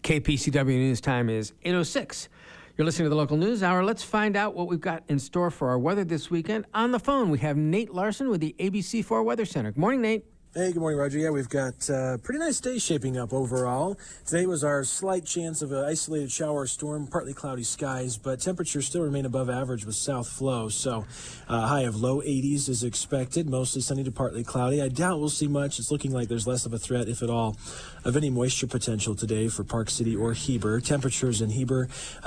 KPCW News Time is 8:06. You're listening to the local news hour. Let's find out what we've got in store for our weather this weekend. On the phone, we have Nate Larson with the ABC4 Weather Center. Good morning, Nate. Hey, good morning, Roger. Yeah, we've got a pretty nice day shaping up overall. Today was our slight chance of an isolated shower or storm, partly cloudy skies, but temperatures still remain above average with south flow. So high of low 80s is expected, mostly sunny to partly cloudy. I doubt we'll see much. It's looking like there's less of a threat, if at all, of any moisture potential today for Park City or Heber. Temperatures in Heber,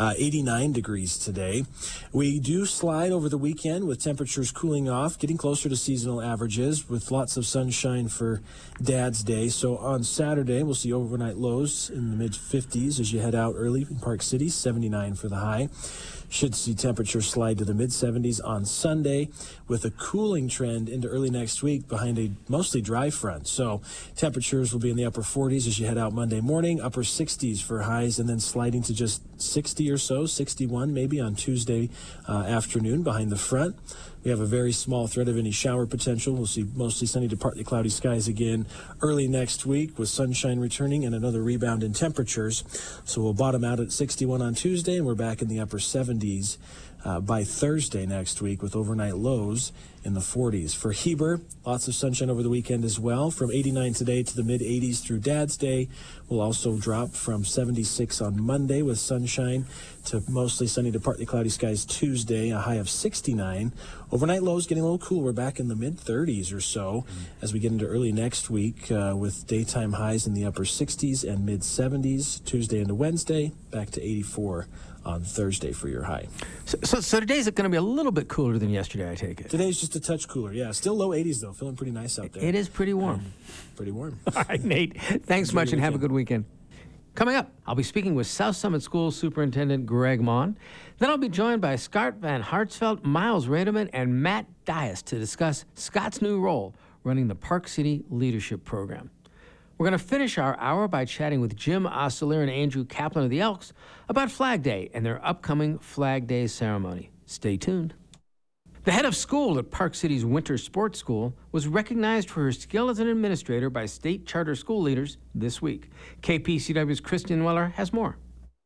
89 degrees today. We do slide over the weekend with temperatures cooling off, getting closer to seasonal averages with lots of sunshine for Dad's Day. So on Saturday, we'll see overnight lows in the mid-50s as you head out early in Park City, 79 for the high. Should see temperatures slide to the mid-70s on Sunday with a cooling trend into early next week behind a mostly dry front. So temperatures will be in the upper 40s as you head out Monday morning, upper 60s for highs, and then sliding to just 60 or so, 61 maybe on Tuesday afternoon behind the front. We have a very small threat of any shower potential. We'll see mostly sunny to partly cloudy skies again early next week with sunshine returning and another rebound in temperatures. So we'll bottom out at 61 on Tuesday, and we're back in the upper 70s by Thursday next week with overnight lows in the 40s. For Heber, lots of sunshine over the weekend as well. From 89 today to the mid-80s through Dad's Day. We'll also drop from 76 on Monday with sunshine to mostly sunny to partly cloudy skies Tuesday, a high of 69. Overnight lows getting a little cooler, back in the mid-30s or so as we get into early next week with daytime highs in the upper 60s and mid-70s Tuesday into Wednesday, back to 84 on Thursday for your high. So today's going to be a little bit cooler than yesterday, I take it. Today's just a touch cooler, yeah. Still low 80s, though. Feeling pretty nice out there. It is pretty warm. Pretty warm. All right, Nate. Thanks much and have a good weekend. Coming up, I'll be speaking with South Summit School Superintendent Greg Mon. Then I'll be joined by Scott Van Hartsveld, Miles Rademan, and Matt Dias to discuss Scott's new role running the Park City Leadership Program. We're going to finish our hour by chatting with Jim Ostler and Andrew Kaplan of the Elks about Flag Day and their upcoming Flag Day ceremony. Stay tuned. The head of school at Park City's Winter Sports School was recognized for her skill as an administrator by state charter school leaders this week. KPCW's Kristen Weller has more.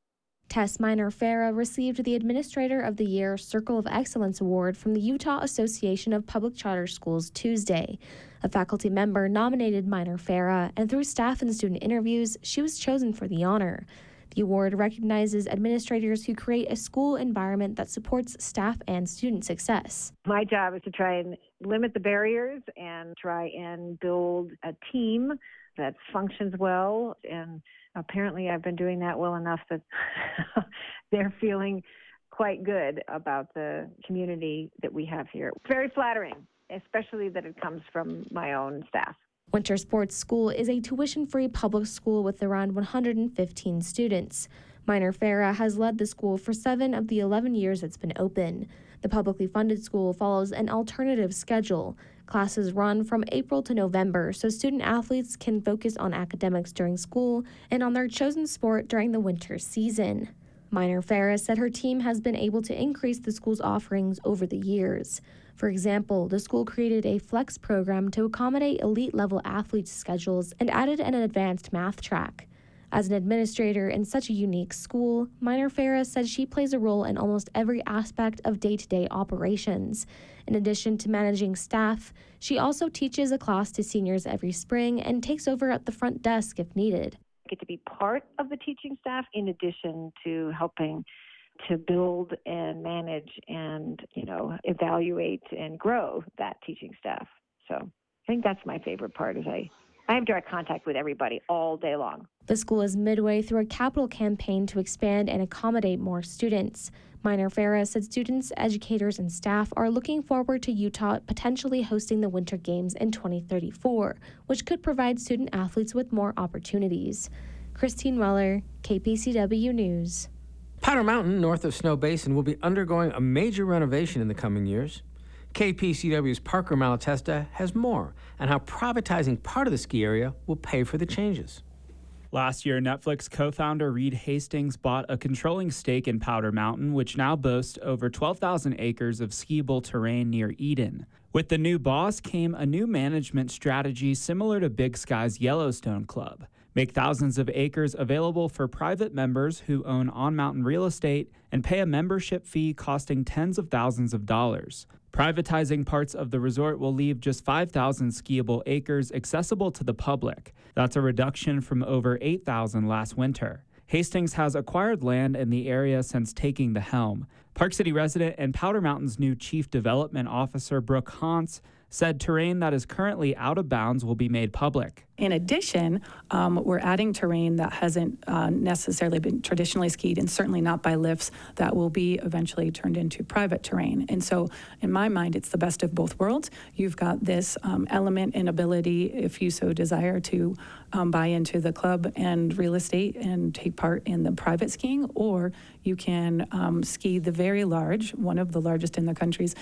Tess Minor-Farah received the Administrator of the Year Circle of Excellence Award from the Utah Association of Public Charter Schools Tuesday. A faculty member nominated Minor-Farah, and through staff and student interviews, she was chosen for the honor. The award recognizes administrators who create a school environment that supports staff and student success. My job is to try and limit the barriers and try and build a team that functions well, and apparently I've been doing that well enough that they're feeling quite good about the community that we have here. Very flattering, especially that it comes from my own staff. Winter Sports School is a tuition-free public school with around 115 students. Minor-Farah has led the school for 7 of the 11 years it's been open. The publicly funded school follows an alternative schedule. Classes run from April to November, so student athletes can focus on academics during school and on their chosen sport during the winter season. Minor-Farah said her team has been able to increase the school's offerings over the years. For example, the school created a flex program to accommodate elite-level athletes' schedules and added an advanced math track. As an administrator in such a unique school, Minor-Farah said she plays a role in almost every aspect of day-to-day operations. In addition to managing staff, she also teaches a class to seniors every spring and takes over at the front desk if needed. I get to be part of the teaching staff in addition to helping to build and manage and, evaluate and grow that teaching staff. So I think that's my favorite part is I have direct contact with everybody all day long. The school is midway through a capital campaign to expand and accommodate more students. Minor-Farah said students, educators, and staff are looking forward to Utah potentially hosting the Winter Games in 2034, which could provide student athletes with more opportunities. Christine Weller, KPCW News. Powder Mountain, north of Snow Basin, will be undergoing a major renovation in the coming years. KPCW's Parker Malatesta has more on how privatizing part of the ski area will pay for the changes. Last year, Netflix co-founder Reed Hastings bought a controlling stake in Powder Mountain, which now boasts over 12,000 acres of skiable terrain near Eden. With the new boss came a new management strategy similar to Big Sky's Yellowstone Club. make thousands of acres available for private members who own on-mountain real estate, and pay a membership fee costing tens of thousands of dollars. Privatizing parts of the resort will leave just 5,000 skiable acres accessible to the public. That's a reduction from over 8,000 last winter. Hastings has acquired land in the area since taking the helm. Park City resident and Powder Mountain's new Chief Development Officer, Brooke Hauntz, said terrain that is currently out of bounds will be made public. In addition, we're adding terrain that hasn't necessarily been traditionally skied, and certainly not by lifts, that will be eventually turned into private terrain. And so in my mind, it's the best of both worlds. You've got this element and ability, if you so desire, to buy into the club and real estate and take part in the private skiing, or you can ski the very large, one of the largest in the country's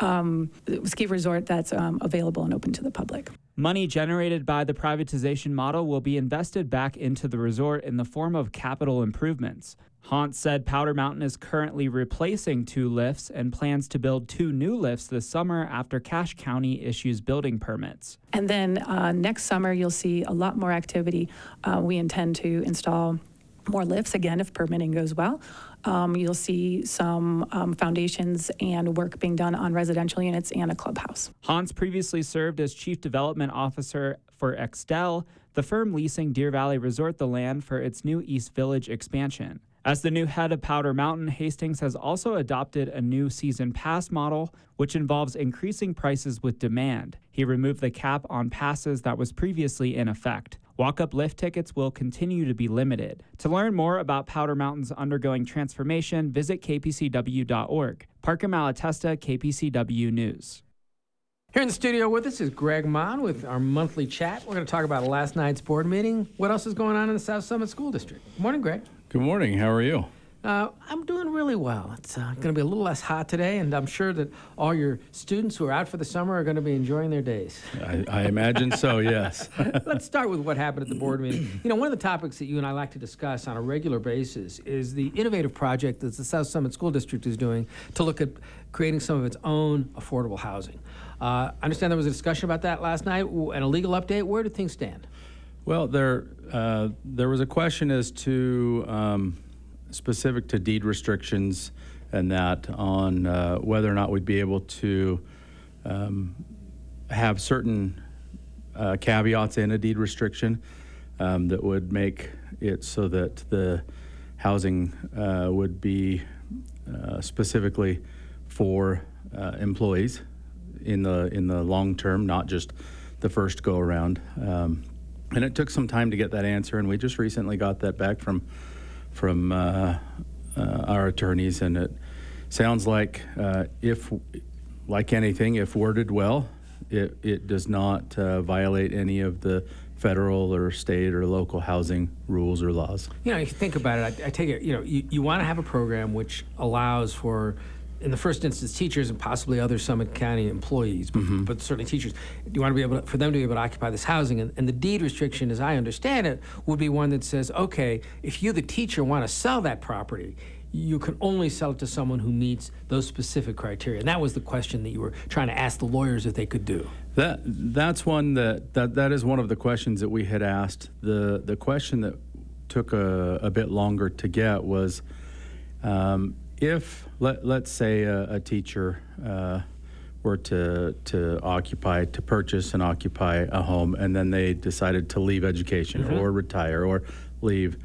ski resort that's available and open to the public. Money generated by the privatization model will be invested back into the resort in the form of capital improvements. Hauntz said Powder Mountain is currently replacing 2 lifts and plans to build 2 new lifts this summer after Cache County issues building permits. And then next summer, you'll see a lot more activity. We intend to install more lifts, again, if permitting goes well. You'll see some foundations and work being done on residential units and a clubhouse. Hauntz previously served as Chief Development Officer for Extell, the firm leasing Deer Valley Resort the land for its new East Village expansion. As the new head of Powder Mountain, Hastings has also adopted a new season pass model, which involves increasing prices with demand. He removed the cap on passes that was previously in effect. Walk-up lift tickets will continue to be limited. To learn more about Powder Mountain's undergoing transformation, visit kpcw.org. Parker Malatesta, KPCW News. Here in the studio with us is Greg Mon with our monthly chat. We're going to talk about last night's board meeting. What else is going on in the South Summit School District? Good morning, Greg. Good morning. How are you? I'm doing really well. It's going to be a little less hot today, and I'm sure that all your students who are out for the summer are going to be enjoying their days. I imagine so, yes. Let's start with what happened at the board meeting. You know, one of the topics that you and I like to discuss on a regular basis is the innovative project that the South Summit School District is doing to look at creating some of its own affordable housing. I understand there was a discussion about that last night and a legal update. Where do things stand? Well, there was a question as to specific to deed restrictions and that on whether or not we'd be able to have certain caveats in a deed restriction that would make it so that the housing would be specifically for employees in the long term, not just the first go around. And it took some time to get that answer, and we just recently got that back from our attorneys, and it sounds like if, like anything, if worded well, it does not violate any of the federal or state or local housing rules or laws. You know, if you think about it, I take it, you know, you want to have a program which allows for, in the first instance, teachers and possibly other Summit County employees, but certainly teachers. You want to be able to, for them to be able to occupy this housing. And the deed restriction, as I understand it, would be one that says, okay, if you, the teacher, want to sell that property, you can only sell it to someone who meets those specific criteria. And that was the question that you were trying to ask the lawyers if they could do. That's one that is one of the questions that we had asked. The question that took a bit longer to get was, if let's say a teacher were to purchase and occupy a home, and then they decided to leave education or retire or leave,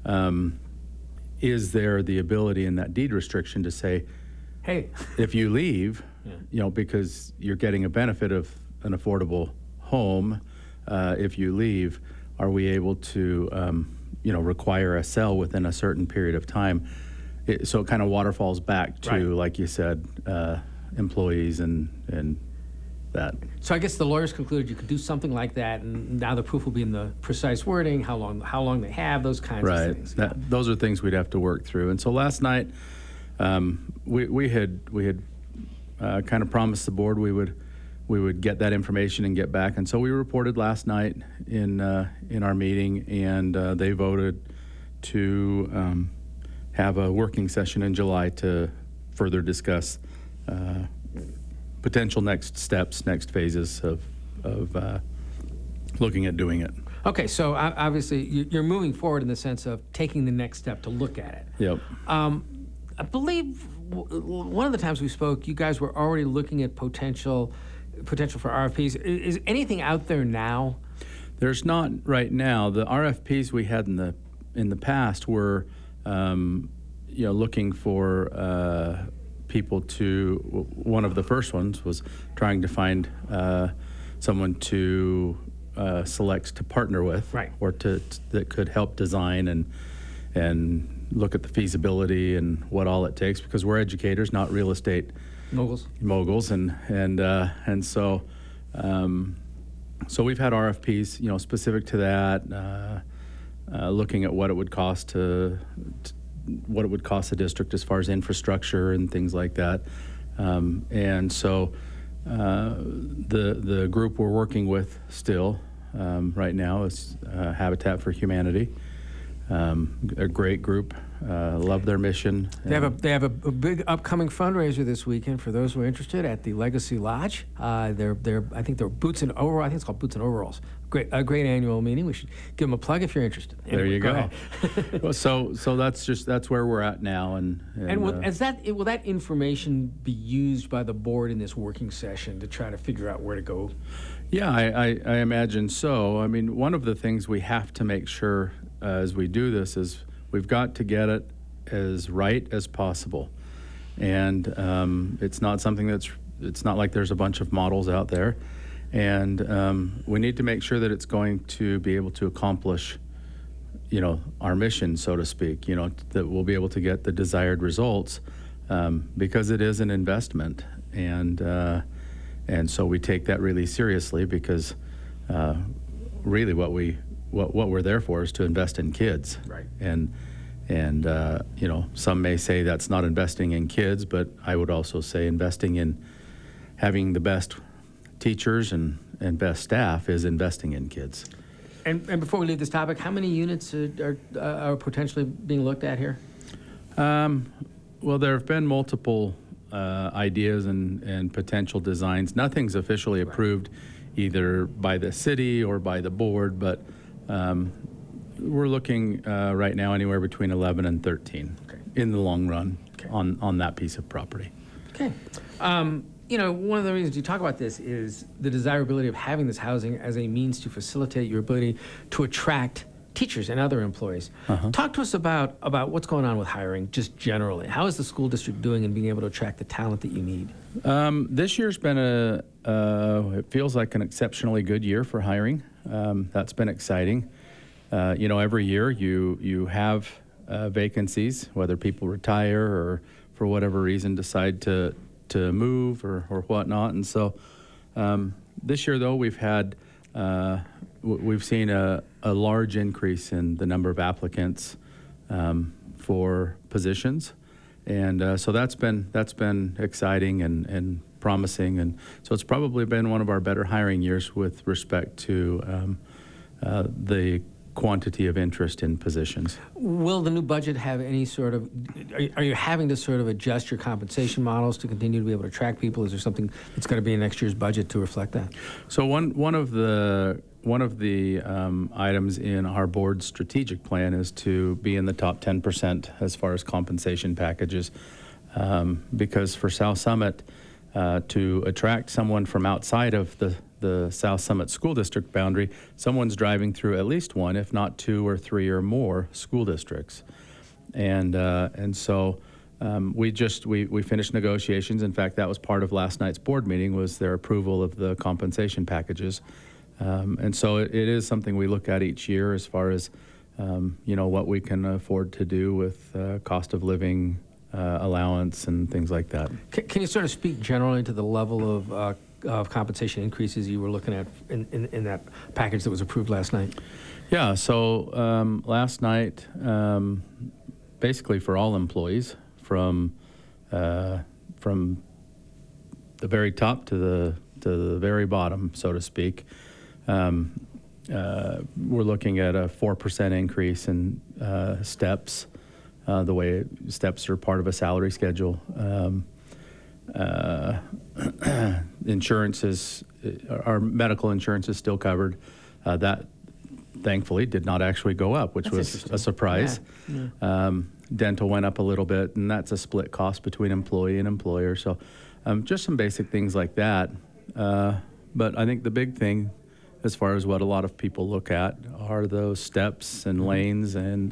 is there the ability in that deed restriction to say, hey, if you leave, you know, because you're getting a benefit of an affordable home, if you leave, are we able to, require a sell within a certain period of time? So it kind of waterfalls back to, like you said, employees and that. So I guess the lawyers concluded you could do something like that, and now the proof will be in the precise wording, how long they have, those kinds of things. Those are things we'd have to work through. And so last night, we had kind of promised the board we would get that information and get back. And so we reported last night in our meeting, and they voted to have a working session in July to further discuss potential next steps, next phases of looking at doing it. Okay, so obviously you're moving forward in the sense of taking the next step to look at it. Yep. I believe one of the times we spoke, you guys were already looking at potential for RFPs. Is anything out there now? There's not right now. The RFPs we had in the past were, looking for people to. One of the first ones was trying to find someone to select to partner with, right, or that could help design and look at the feasibility and what all it takes, because we're educators, not real estate moguls, and so we've had RFPs, specific to that, looking at what it would cost what it would cost the district as far as infrastructure and things like that, and so the group we're working with still right now is Habitat for Humanity. A great group, love their mission. They have a big upcoming fundraiser this weekend for those who are interested at the Legacy Lodge. I think they're Boots and Overalls. I think it's called Boots and Overalls. A great annual meeting. We should give them a plug if you're interested. Anyway, there you go. Well, so that's where we're at now, and will that information be used by the board in this working session to try to figure out where to go? Yeah, I imagine so. I mean, one of the things we have to make sure as we do this is we've got to get it as right as possible, and it's not something it's not like there's a bunch of models out there, and we need to make sure that it's going to be able to accomplish, our mission, so to speak. That we'll be able to get the desired results, because it is an investment, and so we take that really seriously, because really what we're there for is to invest in kids. Right. And some may say that's not investing in kids, but I would also say investing in having the best teachers and best staff is investing in kids. And before we leave this topic, how many units are potentially being looked at here? Well, there have been multiple ideas and potential designs. Nothing's officially approved either by the city or by the board, but we're looking right now anywhere between 11 and 13 in the long run on that piece of property. Okay. One of the reasons you talk about this is the desirability of having this housing as a means to facilitate your ability to attract teachers and other employees. Talk to us about what's going on with hiring just generally. How is the school district doing in being able to attract the talent that you need? This year's been it feels like an exceptionally good year for hiring. That's been exciting. Every year you have vacancies, whether people retire or for whatever reason decide to move or whatnot. And so this year, though, we've seen a large increase in the number of applicants for positions, and so that's been exciting and promising, and so it's probably been one of our better hiring years with respect to the quantity of interest in positions. Will the new budget have any sort of, are you having to sort of adjust your compensation models to continue to be able to attract people? Is there something that's going to be in next year's budget to reflect that? So one of the items in our board's strategic plan is to be in the top 10% as far as compensation packages, because for South Summit, to attract someone from outside of the South Summit School District boundary, someone's driving through at least one, if not two or three or more school districts. And so we finished negotiations. In fact, that was part of last night's board meeting, was their approval of the compensation packages. And so it is something we look at each year as far as, what we can afford to do with cost of living allowance and things like that. Can you sort of speak generally to the level of compensation increases you were looking at in that package that was approved last night? Yeah, so last night, basically for all employees, from the very top to the very bottom, so to speak, we're looking at a 4% increase in steps. The way steps are part of a salary schedule. Insurance our medical insurance is still covered. That thankfully did not actually go up, which was a surprise. Dental went up a little bit, and that's a split cost between employee and employer. So just some basic things like that. But I think the big thing, as far as what a lot of people look at, are those steps and lanes and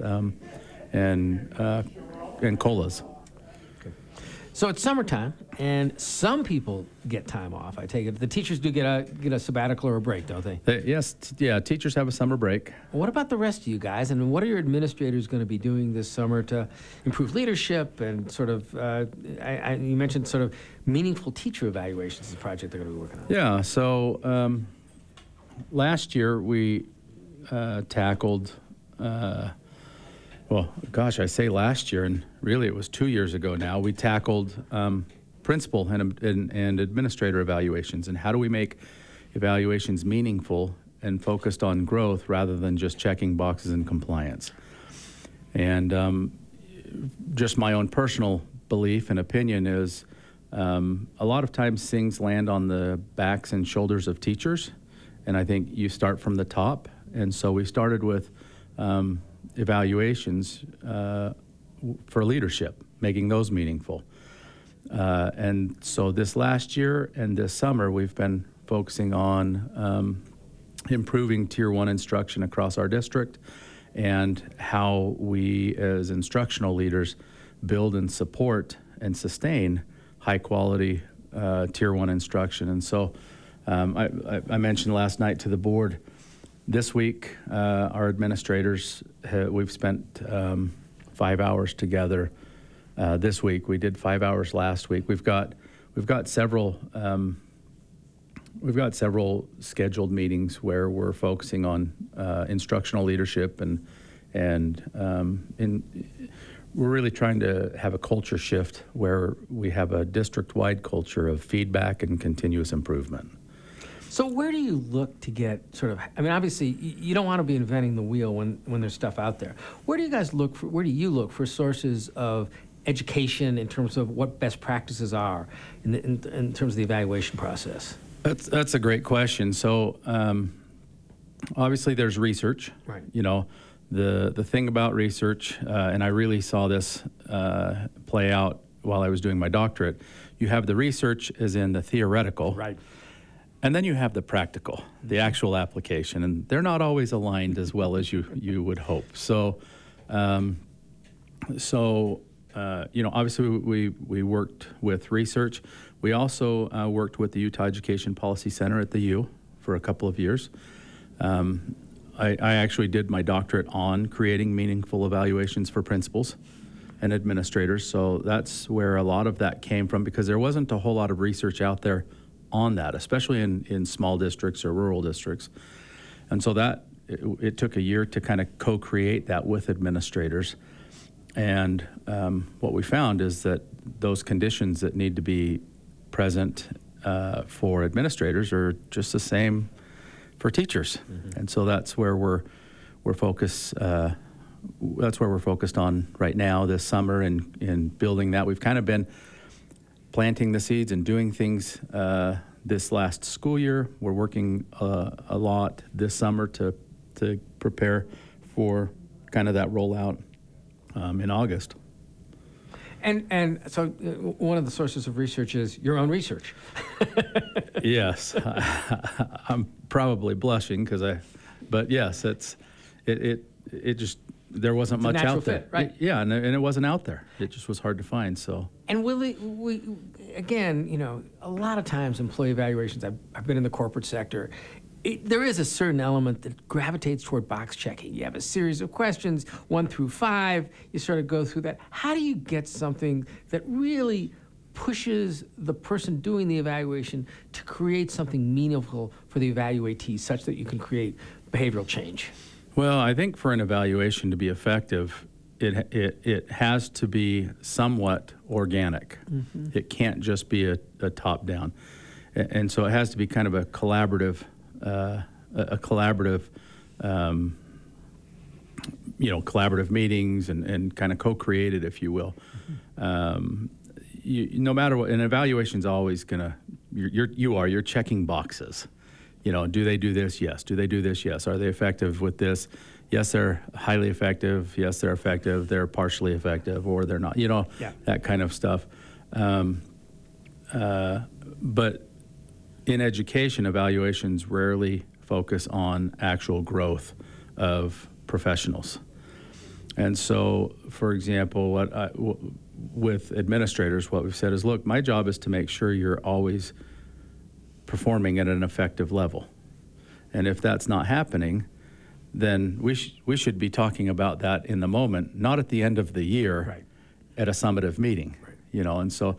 COLAs. So it's summertime, and some people get time off. I take it the teachers do get a sabbatical or a break, don't they? Yes, teachers have a summer break. What about the rest of you guys? And what are your administrators going to be doing this summer to improve leadership and sort of? You mentioned sort of meaningful teacher evaluations is a project they're going to be working on. Yeah. So last year we tackled. Well, gosh, I say last year, and really it was 2 years ago now, we tackled principal and administrator evaluations, and how do we make evaluations meaningful and focused on growth rather than just checking boxes in compliance. And just my own personal belief and opinion is a lot of times things land on the backs and shoulders of teachers, and I think you start from the top. And so we started with evaluations for leadership, making those meaningful. And so this last year and this summer, we've been focusing on improving Tier 1 instruction across our district and how we as instructional leaders build and support and sustain high quality Tier 1 instruction. And so I mentioned last night to the board, this week, our administrators, we've spent 5 hours together this week. We did 5 hours last week. We've got several scheduled meetings where we're focusing on instructional leadership and we're really trying to have a culture shift where we have a district-wide culture of feedback and continuous improvement. So where do you look to get sort of, I mean, obviously you don't want to be inventing the wheel when there's stuff out there. Where do you look for sources of education in terms of what best practices are in terms of the evaluation process? That's a great question. So obviously there's research. Right. You know, the thing about research, and I really saw this play out while I was doing my doctorate, you have the research as in the theoretical. Right. And then you have the practical, the actual application, and they're not always aligned as well as you would hope. So, you know, obviously we worked with research. We also worked with the Utah Education Policy Center at the U for a couple of years. I actually did my doctorate on creating meaningful evaluations for principals and administrators. So that's where a lot of that came from, because there wasn't a whole lot of research out there on that, especially in small districts or rural districts. And so that it took a year to kind of co-create that with administrators. And what we found is that those conditions that need to be present for administrators are just the same for teachers. Mm-hmm. And so that's where we're focused. That's where we're focused on right now this summer, in building that. We've kind of been planting the seeds and doing things this last school year. We're working a lot this summer to prepare for kind of that rollout in August. And so one of the sources of research is your own research. Yes, I'm probably blushing but yes, it just. There wasn't much out there. Fit, right? Yeah, and it wasn't out there. It just was hard to find. So. And we again, you know, a lot of times employee evaluations. I've been in the corporate sector. There is a certain element that gravitates toward box checking. You have a series of questions, 1 through 5. You sort of go through that. How do you get something that really pushes the person doing the evaluation to create something meaningful for the evaluatee, such that you can create behavioral change? Well, I think for an evaluation to be effective, it has to be somewhat organic. Mm-hmm. It can't just be a top-down, and so it has to be kind of a collaborative, collaborative meetings and kind of co-created, if you will. Mm-hmm. No matter what, an evaluation's always you're checking boxes. Do they do this? Yes. Do they do this? Yes. Are they effective with this? Yes, they're highly effective. Yes, they're effective. They're partially effective, or they're not. That kind of stuff. But in education, evaluations rarely focus on actual growth of professionals. And so, for example, with administrators, what we've said is, look, my job is to make sure you're always performing at an effective level. And if that's not happening, then we should be talking about that in the moment, not at the end of the year at a summative meeting. And so,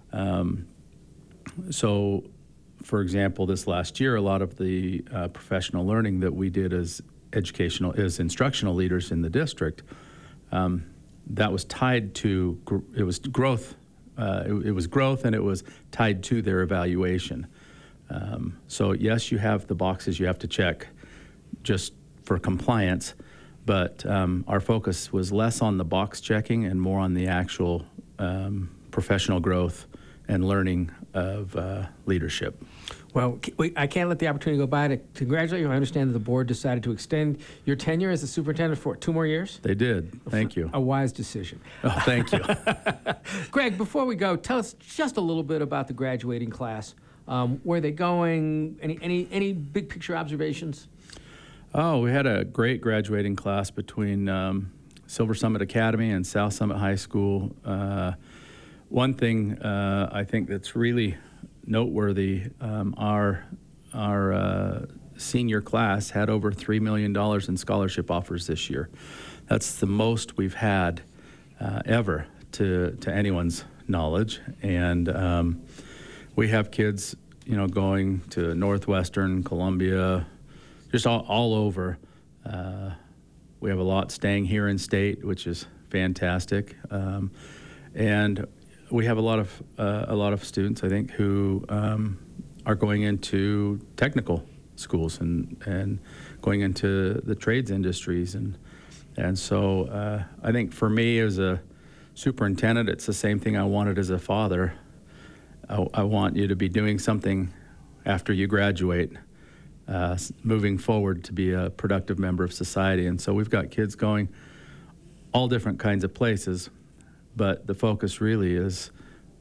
for example, this last year, a lot of the professional learning that we did as instructional leaders in the district, that was tied to growth. It was growth, and it was tied to their evaluation. So yes, you have the boxes you have to check just for compliance, but our focus was less on the box checking and more on the actual professional growth and learning of leadership. Well, I can't let the opportunity go by to congratulate you. I understand that the board decided to extend your tenure as the superintendent for 2 more years. They did. Thank you. A wise decision. Oh, thank you. Greg, before we go, tell us just a little bit about the graduating class. Where are they going? Any big picture observations? Oh, we had a great graduating class between Silver Summit Academy and South Summit High School. One thing I think that's really noteworthy, our senior class had over $3 million in scholarship offers this year. That's the most we've had ever to anyone's knowledge. And we have kids, going to Northwestern, Columbia, just all over. We have a lot staying here in state, which is fantastic. And we have a lot of students, I think, who are going into technical schools and going into the trades industries, and so I think for me as a superintendent, it's the same thing I wanted as a father. I want you to be doing something after you graduate, moving forward to be a productive member of society, and so we've got kids going all different kinds of places. But the focus really is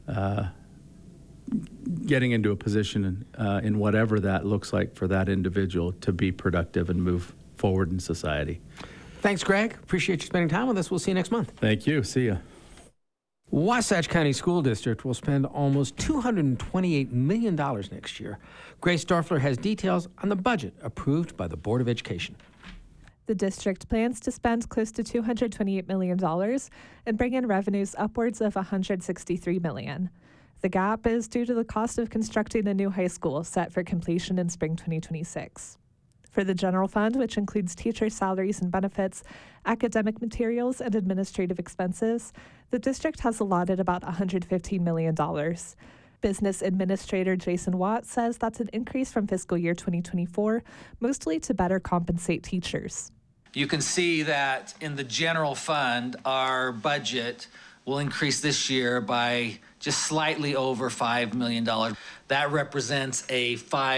getting into a position in whatever that looks like for that individual to be productive and move forward in society. Thanks, Greg. Appreciate you spending time with us. We'll see you next month. Thank you. See ya. Wasatch County School District will spend almost $228 million next year. Grace Dorfler has details on the budget approved by the Board of Education. The district plans to spend close to $228 million and bring in revenues upwards of $163 million. The gap is due to the cost of constructing a new high school set for completion in spring 2026. For the general fund, which includes teacher salaries and benefits, academic materials, and administrative expenses, the district has allotted about $115 million. Business Administrator Jason Watt says that's an increase from fiscal year 2024, mostly to better compensate teachers. You can see that in the general fund, our budget will increase this year by just slightly over $5 million. That represents a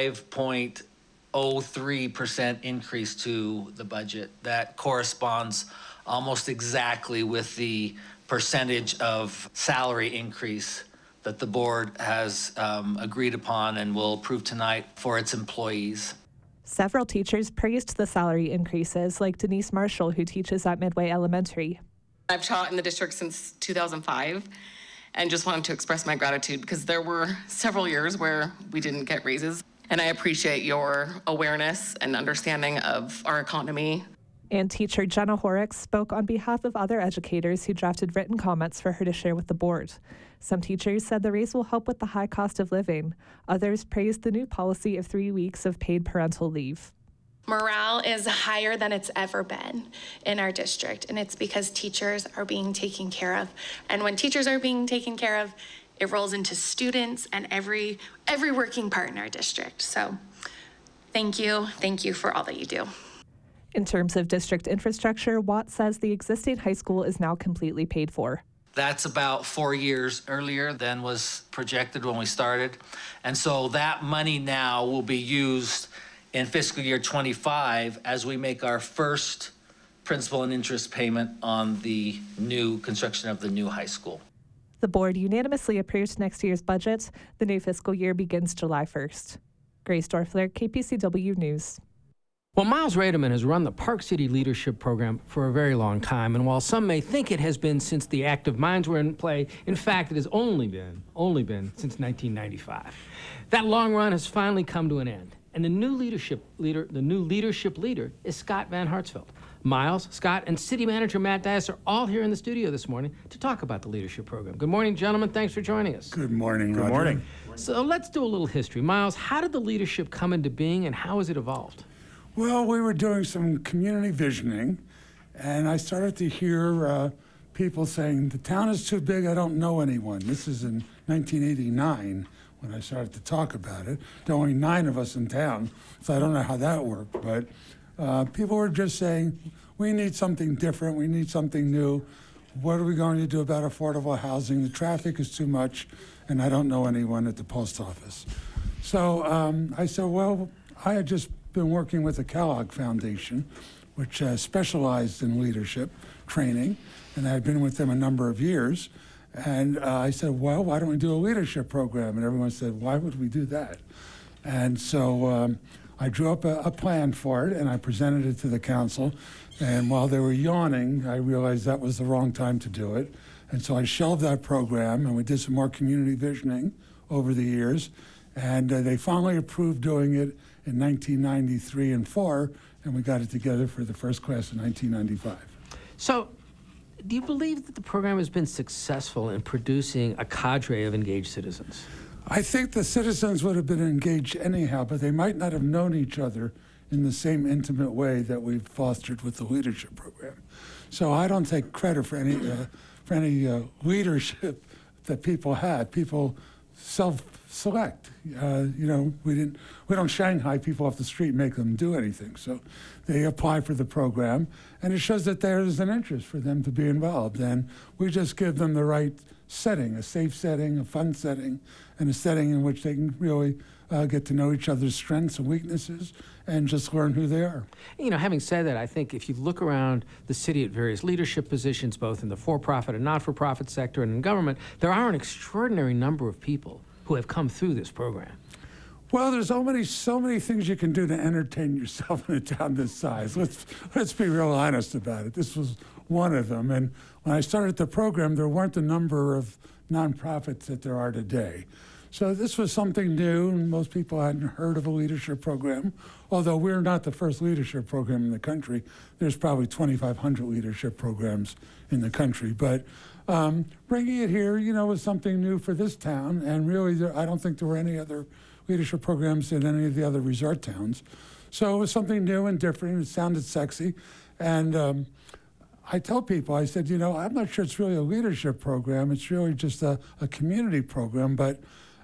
5.03% increase to the budget. That corresponds almost exactly with the percentage of salary increase that the board has agreed upon and will approve tonight for its employees. Several teachers praised the salary increases, like Denise Marshall, who teaches at Midway Elementary. I've taught in the district since 2005 and just wanted to express my gratitude because there were several years where we didn't get raises. And I appreciate your awareness and understanding of our economy. And teacher Jenna Horrocks spoke on behalf of other educators who drafted written comments for her to share with the board. Some teachers said the raise will help with the high cost of living. Others praised the new policy of 3 weeks of paid parental leave. Morale is higher than it's ever been in our district, and it's because teachers are being taken care of. And when teachers are being taken care of, it rolls into students and every working part in our district. So thank you for all that you do. In terms of district infrastructure, Watt says the existing high school is now completely paid for. That's about 4 years earlier than was projected when we started. And so that money now will be used in fiscal year 25 as we make our first principal and interest payment on the new construction of the new high school. The board unanimously approved next year's budget. The new fiscal year begins July 1st. Grace Dorfler, KPCW News. Well, Miles Rademan has run the Park City Leadership Program for a very long time, and while some may think it has been since the Active Minds were in play, in fact, it has only been since 1995. That long run has finally come to an end, and the new leadership leader is Scott Van Hartsveld. Miles, Scott, and City Manager Matt Dias are all here in the studio this morning to talk about the leadership program. Good morning, gentlemen. Thanks for joining us. Good morning, Roger. Good morning. So let's do a little history. Miles, how did the leadership come into being, and how has it evolved? Well, we were doing some community visioning, and I started to hear people saying, the town is too big, I don't know anyone. This is in 1989 when I started to talk about it. There were only 9 of us in town, so I don't know how that worked. But people were just saying, we need something different, we need something new. What are we going to do about affordable housing? The traffic is too much, and I don't know anyone at the post office. So I said, well, I had just been working with the Kellogg Foundation, which specialized in leadership training, and I had been with them a number of years. And I said, well, why don't we do a leadership program? And everyone said, why would we do that? And so I drew up a plan for it, and I presented it to the council. And while they were yawning, I realized that was the wrong time to do it. And so I shelved that program, and we did some more community visioning over the years. And they finally approved doing it in 1993 and 4, and we got it together for the first class in 1995. So, do you believe that the program has been successful in producing a cadre of engaged citizens? I think the citizens would have been engaged anyhow, but they might not have known each other in the same intimate way that we've fostered with the leadership program. So I don't take credit for any leadership that people had. People self-select. We don't Shanghai people off the street and make them do anything. So they apply for the program, and it shows that there is an interest for them to be involved. And we just give them the right setting, a safe setting, a fun setting, and a setting in which they can really get to know each other's strengths and weaknesses and just learn who they are. Having said that, I think if you look around the city at various leadership positions, both in the for-profit and not-for-profit sector and in government, there are an extraordinary number of people who have come through this program. Well, there's so many things you can do to entertain yourself in a town this size. Let's be real honest about it. This was one of them. And when I started the program, there weren't the number of nonprofits that there are today. So this was something new, and most people hadn't heard of a leadership program. Although we're not the first leadership program in the country, there's probably 2,500 leadership programs in the country. But bringing it here, was something new for this town, and really, I don't think there were any other leadership programs in any of the other resort towns. So it was something new and different. It sounded sexy, and I tell people, I said, I'm not sure it's really a leadership program. It's really just a community program, but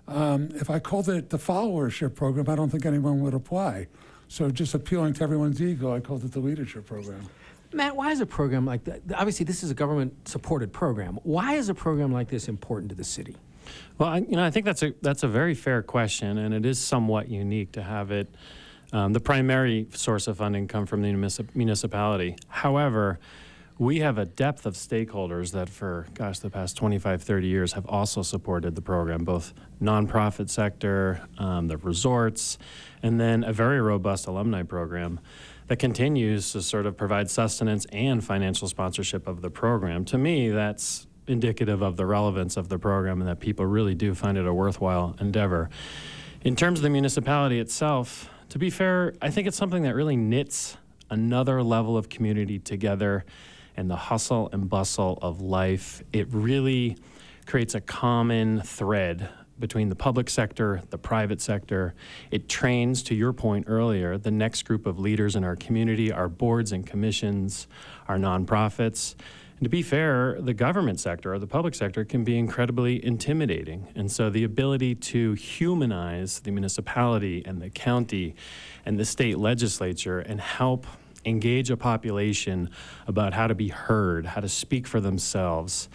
if I called it the followership program, I don't think anyone would apply. So just appealing to everyone's ego, I called it the leadership program. Matt, why is a program like that? Obviously, this is a government-supported program. Why is a program like this important to the city? Well, I think that's a very fair question, and it is somewhat unique to have it. The primary source of funding come from the municipality. However, we have a depth of stakeholders that for, the past 25, 30 years have also supported the program, both nonprofit sector, the resorts, and then a very robust alumni program that continues to sort of provide sustenance and financial sponsorship of the program. To me, that's indicative of the relevance of the program and that people really do find it a worthwhile endeavor. In terms of the municipality itself, to be fair, I think it's something that really knits another level of community together and the hustle and bustle of life. It really creates a common thread between the public sector, the private sector. It trains, to your point earlier, the next group of leaders in our community, our boards and commissions, our nonprofits. And to be fair, the government sector or the public sector can be incredibly intimidating. And so the ability to humanize the municipality and the county and the state legislature and help engage a population about how to be heard, how to speak for themselves,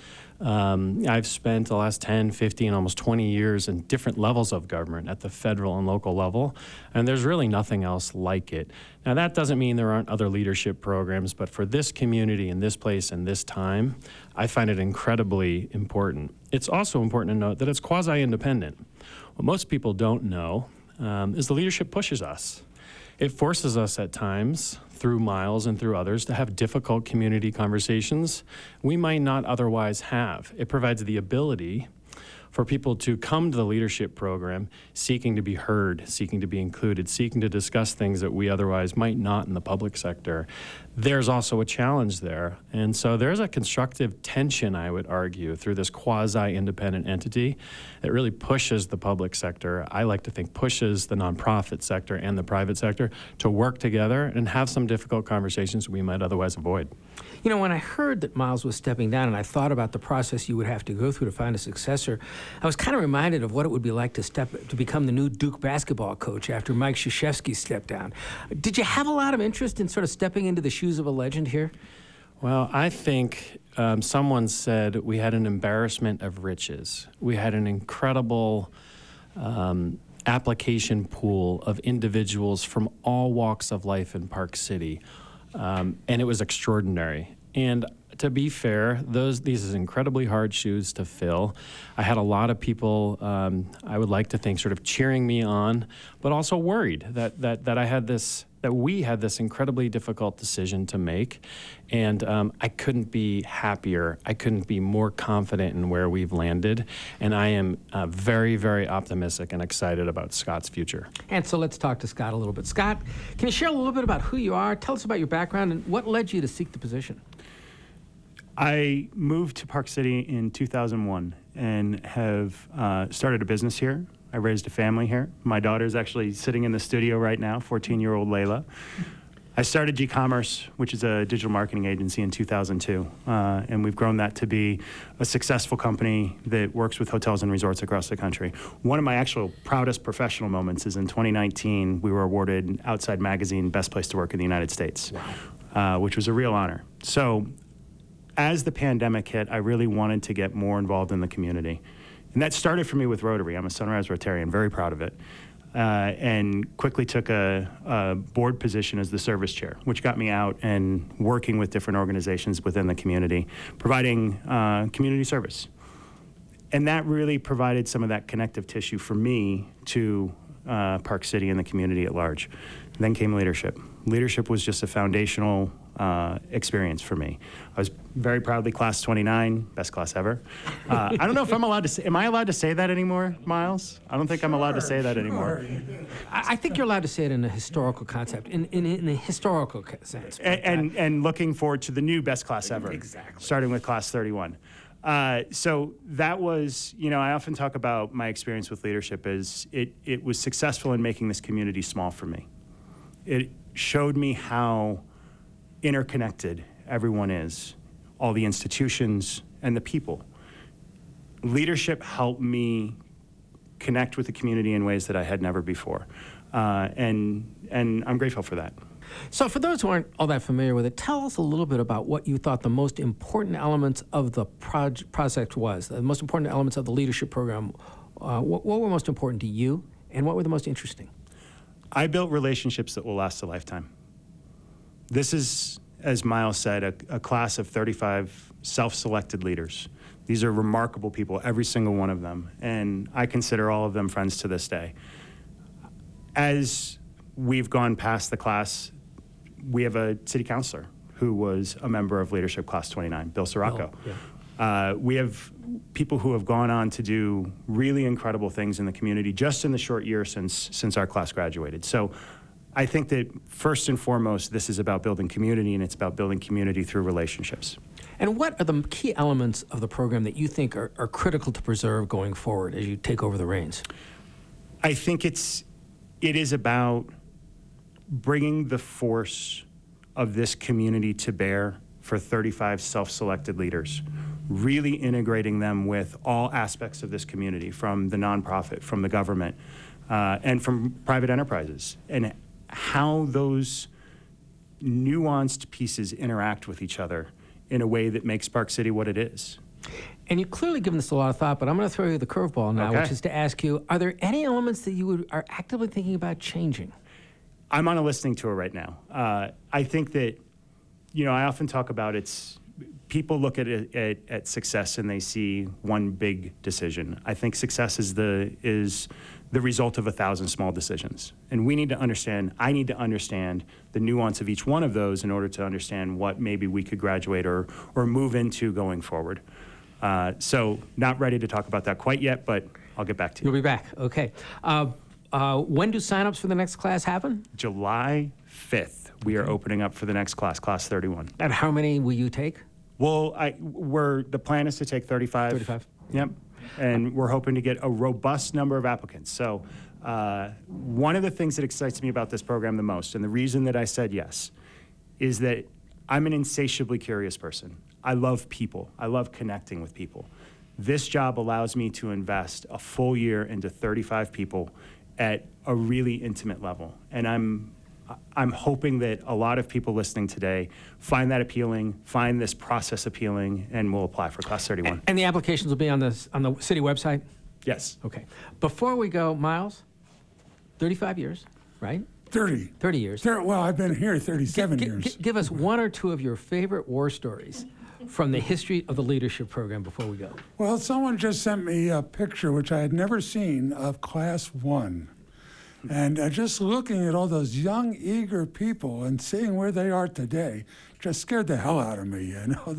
I've spent the last 10, 15, almost 20 years in different levels of government at the federal and local level, and there's really nothing else like it. Now, that doesn't mean there aren't other leadership programs, but for this community, in this place, and this time, I find it incredibly important. It's also important to note that it's quasi-independent. What most people don't know is the leadership pushes us. It forces us at times, through Miles and through others, to have difficult community conversations we might not otherwise have. It provides the ability for people to come to the leadership program seeking to be heard, seeking to be included, seeking to discuss things that we otherwise might not in the public sector. There's also a challenge there. And so there's a constructive tension, I would argue, through this quasi-independent entity that really pushes the public sector, I like to think pushes the nonprofit sector and the private sector to work together and have some difficult conversations we might otherwise avoid. You know, when I heard that Miles was stepping down and I thought about the process you would have to go through to find a successor, I was kind of reminded of what it would be like to become the new Duke basketball coach after Mike Krzyzewski stepped down. Did you have a lot of interest in sort of stepping into the shoes of a legend here? Well, I think someone said we had an embarrassment of riches. We had an incredible application pool of individuals from all walks of life in Park City. And it was extraordinary. And to be fair, these is incredibly hard shoes to fill. I had a lot of people, I would like to think, sort of cheering me on, but also worried that we had this incredibly difficult decision to make. And I couldn't be happier. I couldn't be more confident in where we've landed. And I am very, very optimistic and excited about Scott's future. And so let's talk to Scott a little bit. Scott, can you share a little bit about who you are? Tell us about your background and what led you to seek the position. I moved to Park City in 2001 and have started a business here. I raised a family here. My daughter's actually sitting in the studio right now, 14-year-old Layla. I started G-Commerce, which is a digital marketing agency, in 2002, and we've grown that to be a successful company that works with hotels and resorts across the country. One of my actual proudest professional moments is in 2019, we were awarded Outside Magazine Best Place to Work in the United States, which was a real honor. So as the pandemic hit, I really wanted to get more involved in the community. And that started for me with Rotary. I'm a Sunrise Rotarian, very proud of it. And quickly took a board position as the service chair, which got me out and working with different organizations within the community, providing community service. And that really provided some of that connective tissue for me to Park City and the community at large. Then came leadership. Leadership was just a foundational experience for me. I was very proudly class 29, best class ever. I don't know if I'm allowed to say, am I allowed to say that anymore, Miles? I don't think I'm allowed to say that anymore. I think you're allowed to say it in a historical concept, in a historical sense. And looking forward to the new best class ever. Exactly. Starting with class 31. So that was, you know, I often talk about my experience with leadership as it was successful in making this community small for me. It showed me how interconnected everyone is, all the institutions and the people. Leadership helped me connect with the community in ways that I had never before. And I'm grateful for that. So for those who aren't all that familiar with it, tell us a little bit about what you thought the most important elements of the project was, the most important elements of the leadership program. What were most important to you, and what were the most interesting? I built relationships that will last a lifetime. This is, as Miles said, a class of 35 self-selected leaders. These are remarkable people, every single one of them, and I consider all of them friends to this day. As we've gone past the class, we have a city councilor who was a member of Leadership Class 29, Bill Sirocco. Oh, yeah. We have people who have gone on to do really incredible things in the community just in the short year since our class graduated. So I think that first and foremost, this is about building community, and it's about building community through relationships. And what are the key elements of the program that you think are critical to preserve going forward as you take over the reins? I think it is about bringing the force of this community to bear for 35 self-selected leaders, really integrating them with all aspects of this community, from the nonprofit, from the government, and from private enterprises, and how those nuanced pieces interact with each other in a way that makes Park City what it is. And you've clearly given this a lot of thought, but I'm going to throw you the curveball now, which is to ask you, are there any elements that you are actively thinking about changing? I'm on a listening tour right now. I think that, I often talk about people look at success and they see one big decision. I think success is the result of 1,000 small decisions. And I need to understand the nuance of each one of those in order to understand what maybe we could graduate or move into going forward. So not ready to talk about that quite yet, but I'll get back to you. You'll be back, okay. When do signups for the next class happen? July 5th, we are opening up for the next class 31. And how many will you take? Well, the plan is to take 35. 35. Yep. And we're hoping to get a robust number of applicants. So one of the things that excites me about this program the most, and the reason that I said yes, is that I'm an insatiably curious person. I love people. I love connecting with people. This job allows me to invest a full year into 35 people at a really intimate level. And I'm hoping that a lot of people listening today find that appealing, find this process appealing, and will apply for Class 31. And the applications will be on the city website? Yes. Okay. Before we go, Miles, 35 years, right? 30. 30 years. Well, I've been here 37 years. Give us one or two of your favorite war stories from the history of the leadership program before we go. Well, someone just sent me a picture, which I had never seen, of Class 1. And just looking at all those young, eager people and seeing where they are today just scared the hell out of me.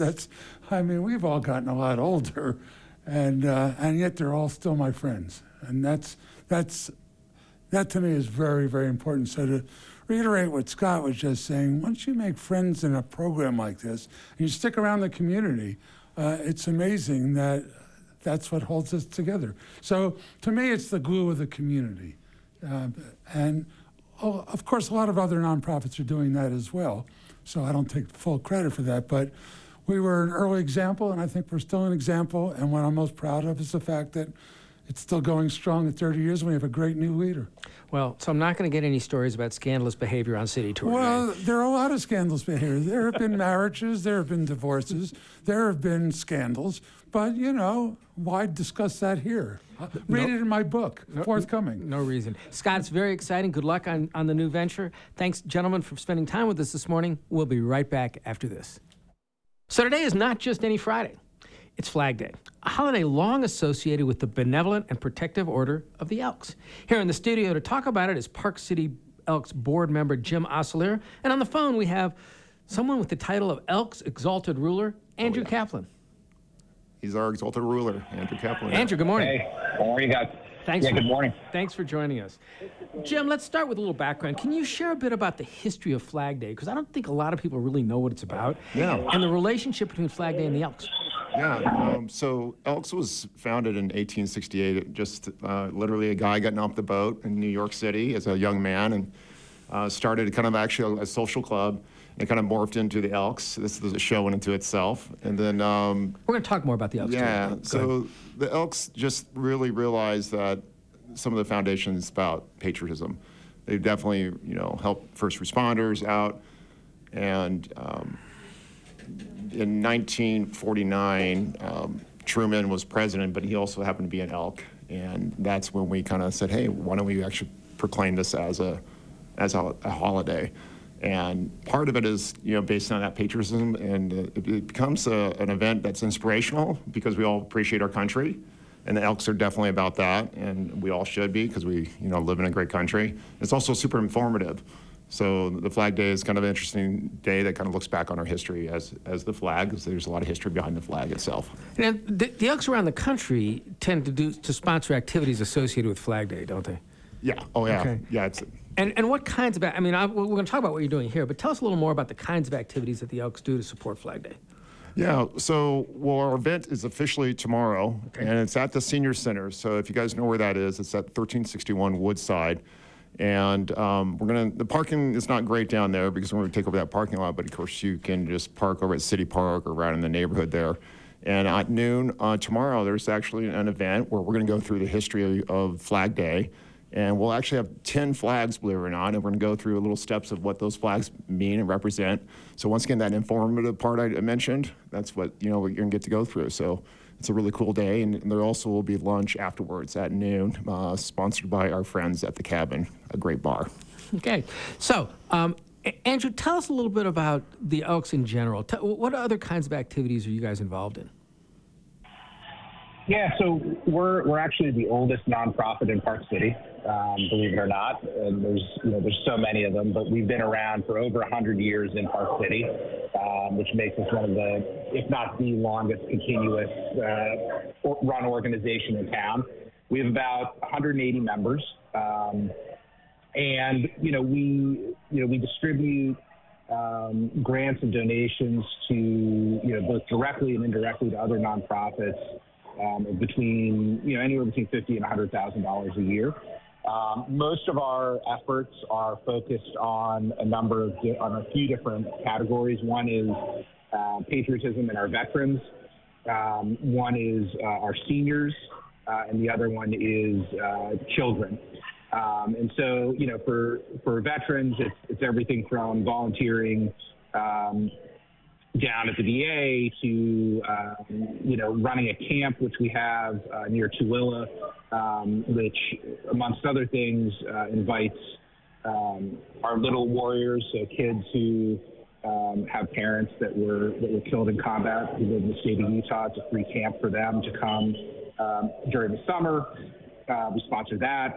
We've all gotten a lot older, and yet they're all still my friends. And that to me is very, very important. So to reiterate what Scott was just saying, once you make friends in a program like this and you stick around the community, it's amazing that that's what holds us together. So to me, it's the glue of the community. Of course, a lot of other nonprofits are doing that as well. So I don't take full credit for that, but we were an early example, and I think we're still an example. And what I'm most proud of is the fact that it's still going strong at 30 years, and we have a great new leader. Well, so I'm not going to get any stories about scandalous behavior on city tour. Well, right? There are a lot of scandalous behavior. There have been marriages, there have been divorces, there have been scandals, but, why discuss that here? Read it in my book, forthcoming. No reason. Scott, it's very exciting. Good luck on the new venture. Thanks, gentlemen, for spending time with us this morning. We'll be right back after this. So today is not just any Friday. It's Flag Day, a holiday long associated with the benevolent and protective order of the Elks. Here in the studio to talk about it is Park City Elks board member Jim Oselier, and on the phone we have someone with the title of Elks Exalted Ruler, Andrew Kaplan. He's our exalted ruler, Andrew Kaplan. Andrew, good morning. Hey, how are you guys? Thanks. Good morning. Thanks for joining us. Jim, let's start with a little background. Can you share a bit about the history of Flag Day? Because I don't think a lot of people really know what it's about. Yeah. And the relationship between Flag Day and the Elks. Yeah, so Elks was founded in 1868. Just literally a guy getting off the boat in New York City as a young man and started kind of actually a social club and kind of morphed into the Elks. This is a show into itself. And then we're going to talk more about the Elks. Yeah, too. so the Elks just really realized that some of the foundations about patriotism. They definitely, helped first responders out. And in 1949, Truman was president, but he also happened to be an Elk. And that's when we kind of said, hey, why don't we actually proclaim this as a holiday? And part of it is, based on that patriotism, and it becomes an event that's inspirational because we all appreciate our country, and the Elks are definitely about that, and we all should be because we, live in a great country. It's also super informative. So the Flag Day is kind of an interesting day that kind of looks back on our history as the flag, because there's a lot of history behind the flag itself. Now, the Elks around the country tend to sponsor activities associated with Flag Day, don't they? Yeah. Oh, yeah. Okay. Yeah. And what kinds of, we're going to talk about what you're doing here, but tell us a little more about the kinds of activities that the Elks do to support Flag Day. Yeah, so, our event is officially tomorrow, and it's at the Senior Center. So if you guys know where that is, it's at 1361 Woodside. And the parking is not great down there because we're going to take over that parking lot, but of course you can just park over at City Park or right in the neighborhood there. And at noon tomorrow, there's actually an event where we're going to go through the history of Flag Day. And we'll actually have 10 flags, believe it or not, and we're going to go through little steps of what those flags mean and represent. So once again, that informative part I mentioned, that's what you're going to get to go through. So it's a really cool day, and there also will be lunch afterwards at noon, sponsored by our friends at The Cabin, a great bar. Okay, so Andrew, tell us a little bit about the Elks in general. What other kinds of activities are you guys involved in? Yeah, so we're actually the oldest nonprofit in Park City, believe it or not. And there's so many of them, but we've been around for over 100 years in Park City, which makes us one of the, if not the longest continuous run organization in town. We have about 180 members, and we distribute grants and donations to both directly and indirectly to other nonprofits. Between anywhere between $50,000 and $100,000 a year. Most of our efforts are focused on a few different categories. One is patriotism and our veterans. One is our seniors, and the other one is children. And so, for veterans, it's everything from volunteering. Down at the VA to, running a camp, which we have near Tooele, which, amongst other things, invites our little warriors, so kids who have parents that were killed in combat who live in the state of Utah. It's a free camp for them to come during the summer. We sponsor that,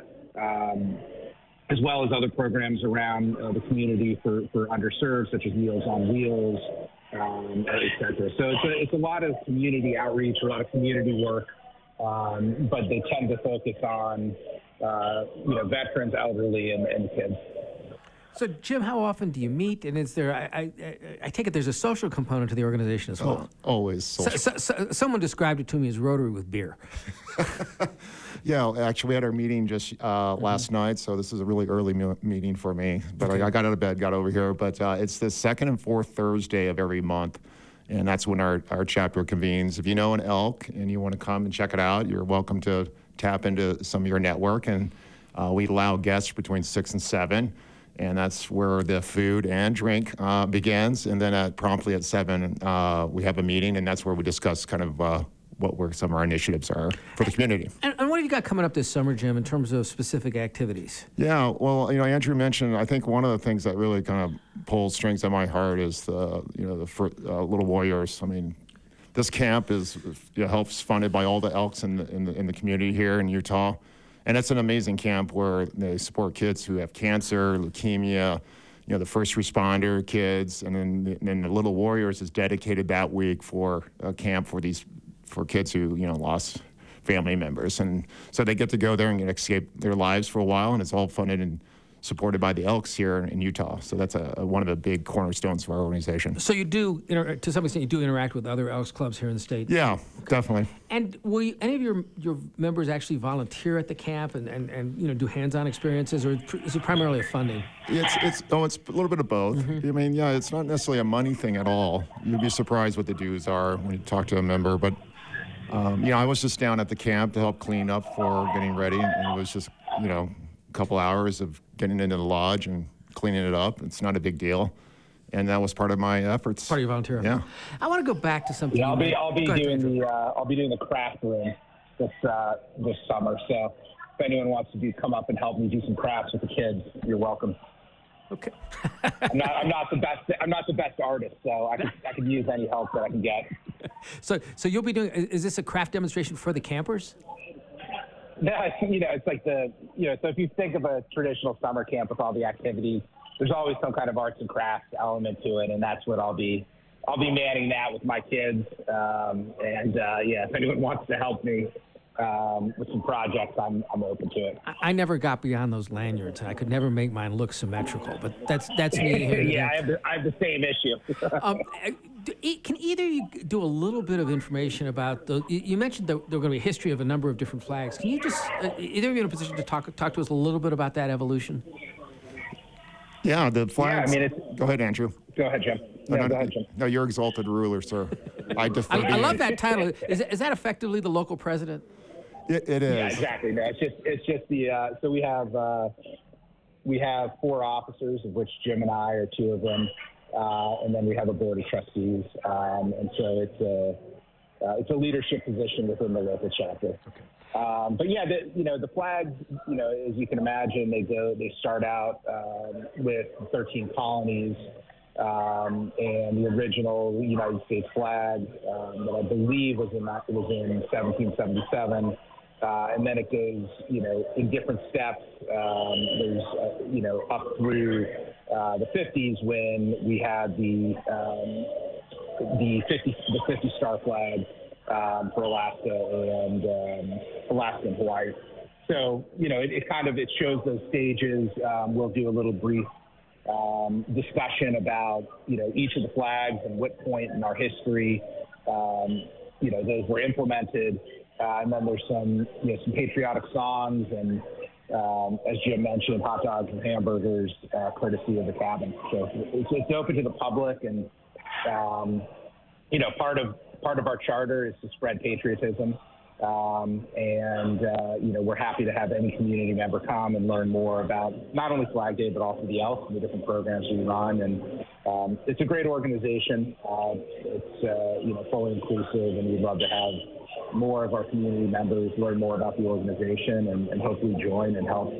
as well as other programs around the community for underserved, such as Meals on Wheels, et cetera. So it's a lot of community outreach, a lot of community work, but they tend to focus on veterans, elderly, and kids. So, Jim, how often do you meet? And is there, I take it there's a social component to the organization as well? Always social. Someone described it to me as Rotary with beer. Yeah, actually, we had our meeting just last night, so this is a really early meeting for me. But I got out of bed, got over here. But it's the second and fourth Thursday of every month, and that's when our chapter convenes. If you know an Elk and you want to come and check it out, you're welcome to tap into some of your network. And we allow guests between 6 and 7. And that's where the food and drink begins. And then promptly at 7, we have a meeting, and that's where we discuss kind of what some of our initiatives are for the community. And what have you got coming up this summer, Jim, in terms of specific activities? Yeah, well, Andrew mentioned, I think one of the things that really kind of pulls strings on my heart is the Little Warriors. I mean, this camp is helps funded by all the Elks in the community here in Utah. And it's an amazing camp where they support kids who have cancer, leukemia, the first responder kids, and then the Little Warriors is dedicated that week for a camp for kids who lost family members, and so they get to go there and escape their lives for a while, and it's all funded and supported by the Elks here in Utah. So that's one of the big cornerstones of our organization. So you do, to some extent, you do interact with other Elks clubs here in the state? Yeah, definitely. And will any of your members actually volunteer at the camp and do hands-on experiences, or is it primarily a funding? It's a little bit of both. Mm-hmm. I mean, yeah, it's not necessarily a money thing at all. You'd be surprised what the dues are when you talk to a member. But I was just down at the camp to help clean up for getting ready, and it was just a couple hours of getting into the lodge and cleaning it up. It's not a big deal, and that was part of my efforts. Part of your volunteer. Yeah. I want to go back to something. Yeah, I'll be doing the craft room this summer. So if anyone wants to come up and help me do some crafts with the kids, you're welcome. Okay. I'm not the best artist, so I could use any help that I can get. So you'll be doing. Is this a craft demonstration for the campers? Yeah, it's like so if you think of a traditional summer camp with all the activities, there's always some kind of arts and crafts element to it, and that's what I'll be manning that with my kids. If anyone wants to help me with some projects, I'm open to it. I never got beyond those lanyards, and I could never make mine look symmetrical. But that's me here. Yeah, I have the same issue. Can either of you do a little bit of information about you mentioned that there were going to be a history of a number of different flags. Can you just either of you in a position to talk to us a little bit about that evolution? Yeah, the flags. Yeah, go ahead, Andrew. Go ahead, Jim. Go ahead, Jim. No, you're exalted ruler, sir. I defer to you. I love that title. Is that effectively the local president? It is. Yeah, exactly. No, it's just the so we have 4 officers, of which Jim and I are 2 of them, and then we have a board of trustees, and so it's a leadership position within the local chapter. Okay. But yeah, the flags, as you can imagine, they start out with 13 colonies, and the original United States flag that I believe was in 1777. And then it goes, in different steps. There's, up through the 50s when we had the 50 star flag for Alaska and Hawaii. So, it shows those stages. We'll do a little brief discussion about, each of the flags and what point in our history, those were implemented. And then there's some patriotic songs and, as Jim mentioned, hot dogs and hamburgers, courtesy of the cabin. So it's open to the public, and part of our charter is to spread patriotism. We're happy to have any community member come and learn more about not only Flag Day, but also the Elks and the different programs we run. And it's a great organization. It's fully inclusive, and we'd love to have more of our community members learn more about the organization and hopefully join and help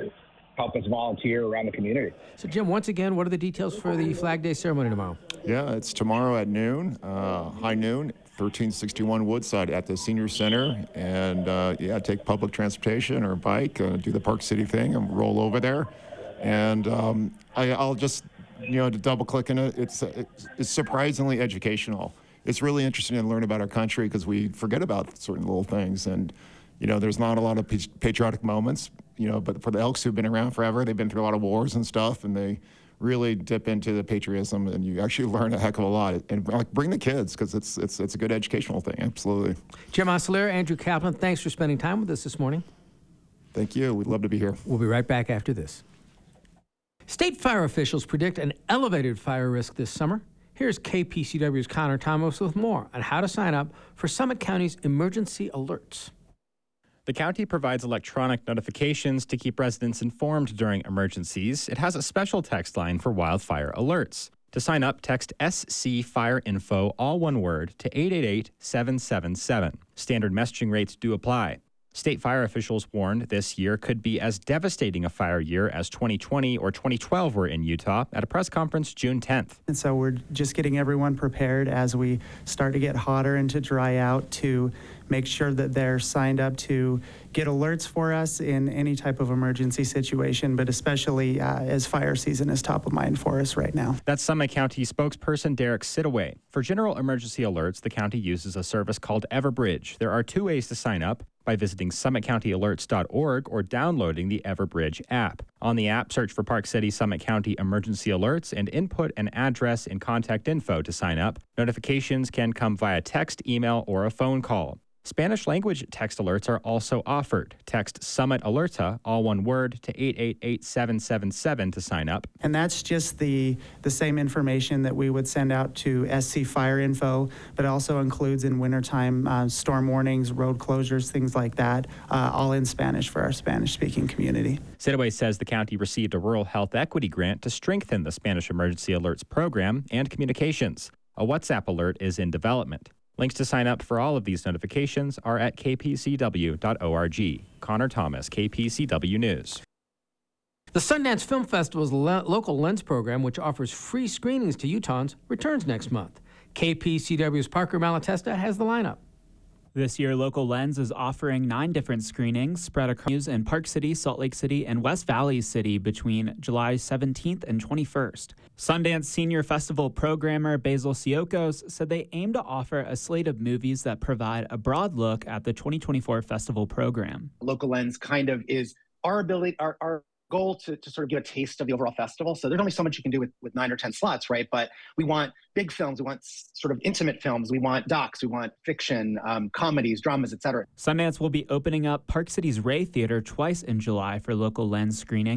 us volunteer around the community. So, Jim, once again, what are the details for the Flag Day ceremony tomorrow? Yeah, it's tomorrow at noon, high noon, 1361 Woodside at the Senior Center. And, take public transportation or bike, do the Park City thing and roll over there. And I'll just, to double click in it, it's surprisingly educational. It's really interesting to learn about our country because we forget about certain little things. And, there's not a lot of patriotic moments, but for the Elks who've been around forever, they've been through a lot of wars and stuff, and they really dip into the patriotism, and you actually learn a heck of a lot. And bring the kids because it's a good educational thing. Absolutely. Jim Osler, Andrew Kaplan, thanks for spending time with us this morning. Thank you. We'd love to be here. We'll be right back after this. State fire officials predict an elevated fire risk this summer. Here's KPCW's Connor Thomas with more on how to sign up for Summit County's emergency alerts. The county provides electronic notifications to keep residents informed during emergencies. It has a special text line for wildfire alerts. To sign up, text SC Fire Info, all one word, to 888-777. Standard messaging rates do apply. State fire officials warned this year could be as devastating a fire year as 2020 or 2012 were in Utah at a press conference June 10th. And so we're just getting everyone prepared as we start to get hotter and to dry out to make sure that they're signed up to get alerts for us in any type of emergency situation, but especially as fire season is top of mind for us right now. That's Summit County spokesperson Derek Sidaway. For general emergency alerts, the county uses a service called Everbridge. There are 2 ways to sign up: by visiting summitcountyalerts.org or downloading the Everbridge app. On the app, search for Park City Summit County Emergency Alerts and input an address and contact info to sign up. Notifications can come via text, email, or a phone call. Spanish language text alerts are also offered. Text Summit Alerta, all one word, to 888-777 to sign up. And that's just the same information that we would send out to SC Fire Info, but also includes in wintertime storm warnings, road closures, things like that, all in Spanish for our Spanish-speaking community. Sidaway says the county received a rural health equity grant to strengthen the Spanish Emergency Alerts program and communications. A WhatsApp alert is in development. Links to sign up for all of these notifications are at kpcw.org. Connor Thomas, KPCW News. The Sundance Film Festival's local lens program, which offers free screenings to Utahns, returns next month. KPCW's Parker Malatesta has the lineup. This year, Local Lens is offering 9 different screenings spread across in Park City, Salt Lake City, and West Valley City between July 17th and 21st. Sundance Senior Festival programmer Basil Siokos said they aim to offer a slate of movies that provide a broad look at the 2024 festival program. Local Lens kind of is our ability, our goal to sort of get a taste of the overall festival. So there's only so much you can do with 9 or 10 slots, right? But we want big films, we want sort of intimate films, we want docs, we want fiction, comedies, dramas, etc. Sundance will be opening up Park City's Ray Theater twice in July for Local Lens screenings.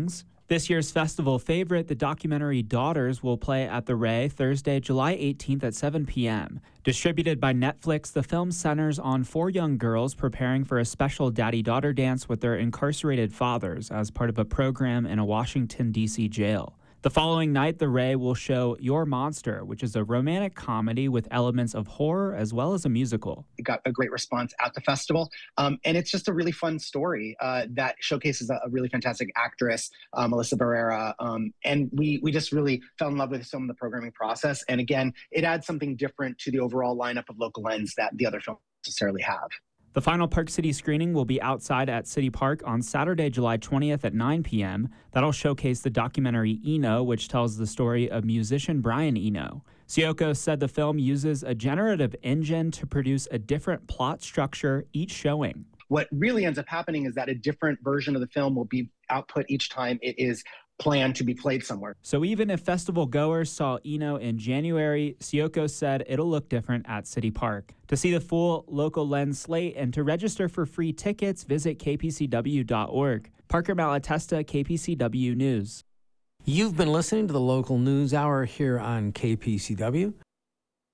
This year's festival favorite, the documentary Daughters, will play at the Ray Thursday, July 18th at 7 p.m. Distributed by Netflix, the film centers on 4 young girls preparing for a special daddy-daughter dance with their incarcerated fathers as part of a program in a Washington, D.C. jail. The following night, the Ray will show Your Monster, which is a romantic comedy with elements of horror as well as a musical. It got a great response at the festival, and it's just a really fun story that showcases a really fantastic actress, Melissa Barrera, and we just really fell in love with some of the programming process. And again, it adds something different to the overall lineup of Local Lens that the other films necessarily have. The final Park City screening will be outside at City Park on Saturday, July 20th at 9 p.m. That'll showcase the documentary Eno, which tells the story of musician Brian Eno. Sioko said the film uses a generative engine to produce a different plot structure each showing. What really ends up happening is that a different version of the film will be output each time it is planned to be played somewhere. So even if festival goers saw Eno in January, Sioko said it'll look different at City Park. To see the full Local Lens slate and to register for free tickets, visit kpcw.org. Parker Malatesta, KPCW News. You've been listening to the Local News Hour here on KPCW.